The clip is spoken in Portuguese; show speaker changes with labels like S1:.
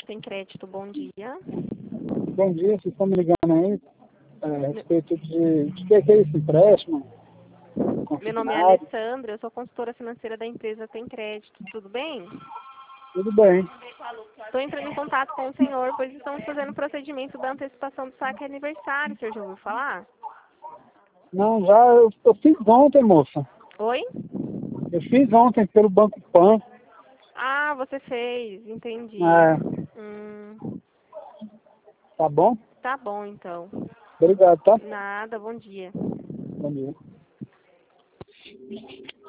S1: Tem Crédito, bom dia.
S2: Bom dia, vocês estão me ligando aí a respeito de que é esse empréstimo
S1: Meu nome é
S2: consignado?
S1: Alessandra, eu sou consultora financeira da empresa Tem Crédito, tudo bem?
S2: Tudo bem.
S1: Estou entrando em contato com o senhor, pois estamos fazendo o procedimento da antecipação do saque aniversário, o senhor já ouviu falar?
S2: Não, eu fiz ontem, moça.
S1: Oi?
S2: Eu fiz ontem pelo Banco Pan.
S1: Ah, você fez, entendi.
S2: É, tá bom?
S1: Tá bom, então.
S2: Obrigado, tá?
S1: Nada, bom dia.
S2: Bom dia.